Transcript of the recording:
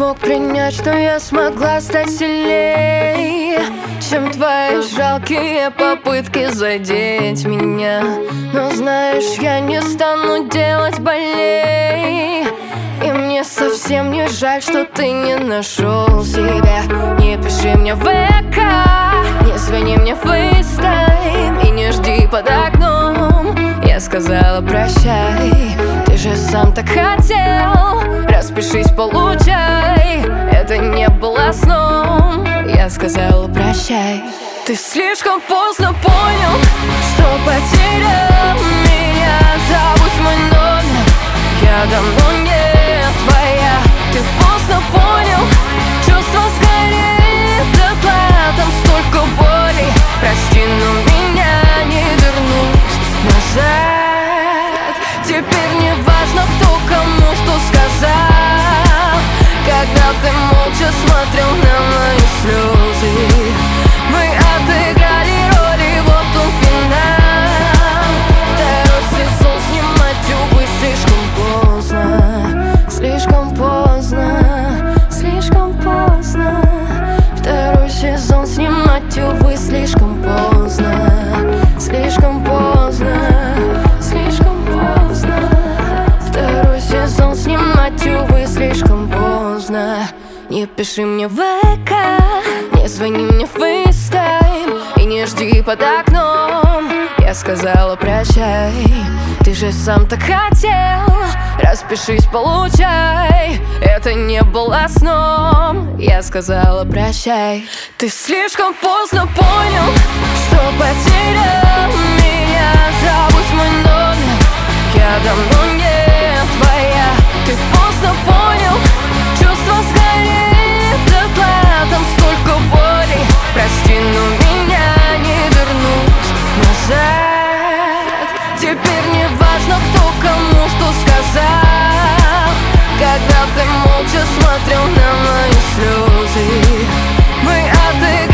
мог принять, что я смогла стать сильней, чем твои жалкие попытки задеть меня. Но знаешь, я не стану делать больней, и мне совсем не жаль, что ты не нашел себя. Не пиши мне в ВК, не звони мне в FaceTime и не жди под окном. Я сказала прощай, ты же сам так хотел. Распишись, получай, это не было сном. Я сказала прощай. Ты слишком поздно понял, что потерял меня. Забудь мой номер, я давно не твоя. Ты поздно понял, чувства сгорели дотла. Там столько боли, прости, но меня не вернуть назад. Теперь не важно, кто кому что сказал, когда ты молча смотрел на мои слезы. Мы отыграли роли, вот он финал. Второй сезон снимать, увы, слишком поздно. Слишком поздно, слишком поздно. Второй сезон снимать, увы, слишком поздно. Слишком поздно, слишком поздно. Второй сезон снимать, увы, слишком поздно. Не пиши мне в ВК, не звони мне в FaceTime и не жди под окном. Я сказала прощай, ты же сам так хотел. Распишись, получай, это не было сном. Я сказала прощай. Ты слишком поздно понял, что потерял меня. Забудь мой номер, я давно не твоя. Ты поздно понял, чувства сгорели дотла. Там столько боли, прости, но меня не вернуть назад. Теперь не важно, кто кому что сказал, когда ты молча смотрел на мои слезы. Мы отыграли